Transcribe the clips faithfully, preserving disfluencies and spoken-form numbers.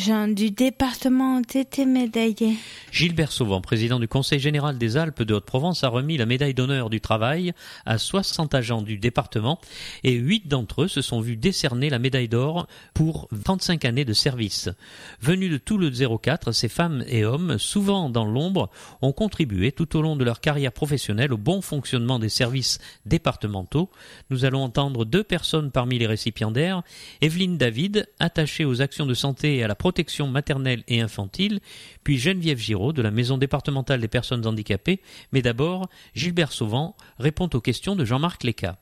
agents du département ont été médaillés. Gilbert Sauvant, président du Conseil général des Alpes de Haute-Provence, a remis la médaille d'honneur du travail à soixante agents du département et huit d'entre eux se sont vus décerner la médaille d'or pour trente-cinq années de service. Venus de tout le zéro quatre, ces femmes et hommes, souvent dans l'ombre, ont contribué tout au long de leur carrière professionnelle au bon fonctionnement des services départementaux. Nous allons entendre deux personnes parmi les récipiendaires. Evelyne David, attachée aux actions de santé et à la protection maternelle et infantile, puis Geneviève Giraud de la Maison départementale des personnes handicapées. Mais d'abord, Gilbert Sauvant répond aux questions de Jean-Marc Léca.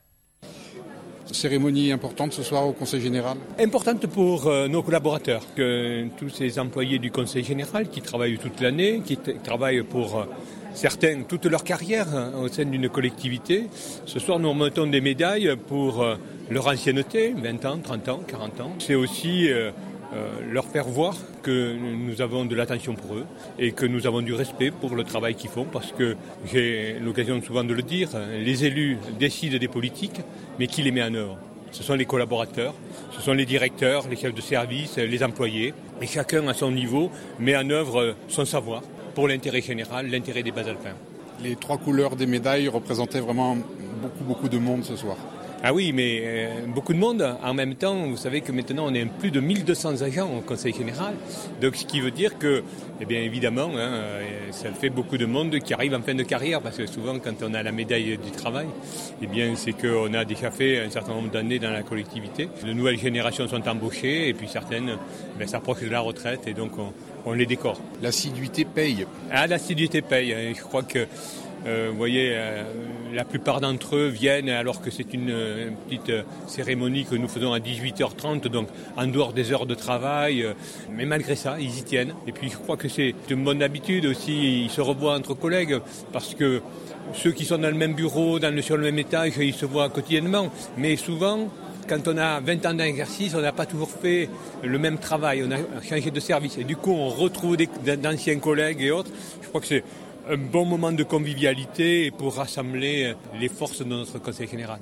Cérémonie importante ce soir au Conseil général. Importante pour euh, nos collaborateurs, que tous ces employés du Conseil général qui travaillent toute l'année, qui t- travaillent pour euh, certains toute leur carrière hein, au sein d'une collectivité. Ce soir, nous remettons des médailles pour euh, leur ancienneté, vingt ans, trente ans, quarante ans. C'est aussi euh, euh, leur faire voir que nous avons de l'attention pour eux et que nous avons du respect pour le travail qu'ils font, parce que j'ai l'occasion souvent de le dire, les élus décident des politiques, mais qui les met en œuvre? Ce sont les collaborateurs, ce sont les directeurs, les chefs de service, les employés, et chacun à son niveau met en œuvre son savoir pour l'intérêt général, l'intérêt des Bas-Alpins. Les trois couleurs des médailles représentaient vraiment beaucoup, beaucoup de monde ce soir. Ah oui, mais euh, beaucoup de monde. En même temps, vous savez que maintenant, on est plus de mille deux cents agents au Conseil général. Donc, ce qui veut dire que, eh bien, évidemment, hein, ça fait beaucoup de monde qui arrive en fin de carrière. Parce que souvent, quand on a la médaille du travail, eh bien, c'est qu'on a déjà fait un certain nombre d'années dans la collectivité. De nouvelles générations sont embauchées et puis certaines eh bien, s'approchent de la retraite et donc on, on les décore. L'assiduité paye. Ah, l'assiduité paye. Je crois que Euh, vous voyez, euh, la plupart d'entre eux viennent alors que c'est une, une petite euh, cérémonie que nous faisons à dix-huit heures trente, donc en dehors des heures de travail. Euh, mais malgré ça, ils y tiennent. Et puis je crois que c'est une bonne habitude aussi. Ils se revoient entre collègues parce que ceux qui sont dans le même bureau, dans le, sur le même étage, ils se voient quotidiennement. Mais souvent, quand on a vingt ans d'exercice, on n'a pas toujours fait le même travail. On a changé de service. Et du coup, on retrouve des, d'anciens collègues et autres. Je crois que c'est un bon moment de convivialité pour rassembler les forces de notre Conseil général.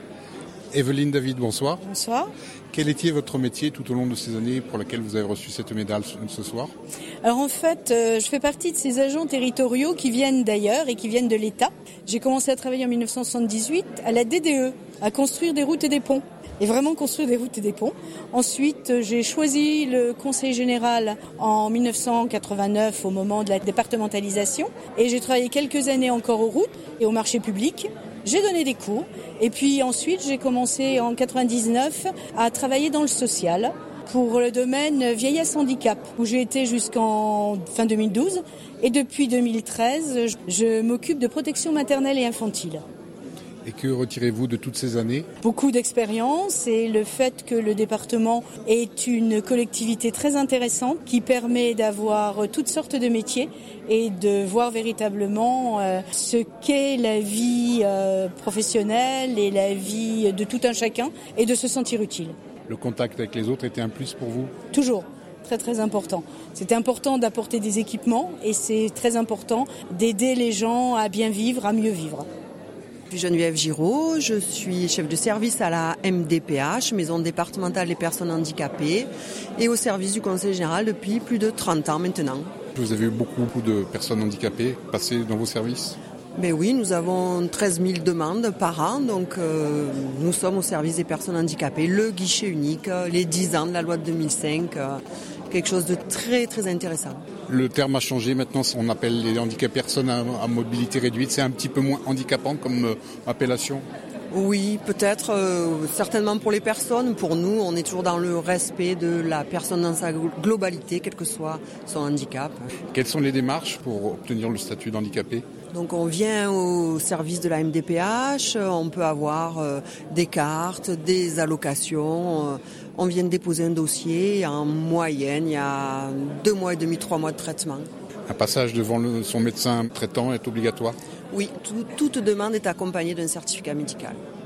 Evelyne David, bonsoir. Bonsoir. Quel était votre métier tout au long de ces années pour lesquelles vous avez reçu cette médaille ce soir? Alors en fait, euh, je fais partie de ces agents territoriaux qui viennent d'ailleurs et qui viennent de l'État. J'ai commencé à travailler en dix-neuf cent soixante-dix-huit à la D D E, à construire des routes et des ponts. Et vraiment construire des routes et des ponts. Ensuite, j'ai choisi le Conseil général en dix-neuf cent quatre-vingt-neuf au moment de la départementalisation. Et j'ai travaillé quelques années encore aux routes et au marché public. J'ai donné des cours. Et puis ensuite, j'ai commencé en quatre-vingt-dix-neuf à travailler dans le social pour le domaine vieillesse handicap, où j'ai été jusqu'en fin deux mille douze. Et depuis deux mille treize, je m'occupe de protection maternelle et infantile. Et que retirez-vous de toutes ces années? Beaucoup d'expérience et le fait que le département est une collectivité très intéressante qui permet d'avoir toutes sortes de métiers et de voir véritablement euh, ce qu'est la vie euh, professionnelle et la vie de tout un chacun et de se sentir utile. Le contact avec les autres était un plus pour vous? Toujours. Très très important. C'est important d'apporter des équipements et c'est très important d'aider les gens à bien vivre, à mieux vivre. Je suis Geneviève Giraud, je suis chef de service à la M D P H, Maison départementale des personnes handicapées, et au service du Conseil général depuis plus de trente ans maintenant. Vous avez eu beaucoup, beaucoup de personnes handicapées passer dans vos services? Ben oui, nous avons treize mille demandes par an, donc euh, nous sommes au service des personnes handicapées. Le guichet unique, les dix ans de la loi de deux mille cinq, euh, quelque chose de très très intéressant. Le terme a changé, maintenant on appelle les handicapés personnes à, à mobilité réduite. C'est un petit peu moins handicapant comme euh, appellation? Oui, peut-être, euh, certainement pour les personnes. Pour nous, on est toujours dans le respect de la personne dans sa globalité, quel que soit son handicap. Quelles sont les démarches pour obtenir le statut d'handicapé? Donc on vient au service de la M D P H, on peut avoir euh, des cartes, des allocations, euh, on vient de déposer un dossier, en moyenne il y a deux mois et demi, trois mois de traitement. Un passage devant le, son médecin traitant est obligatoire? Oui, tout, toute demande est accompagnée d'un certificat médical.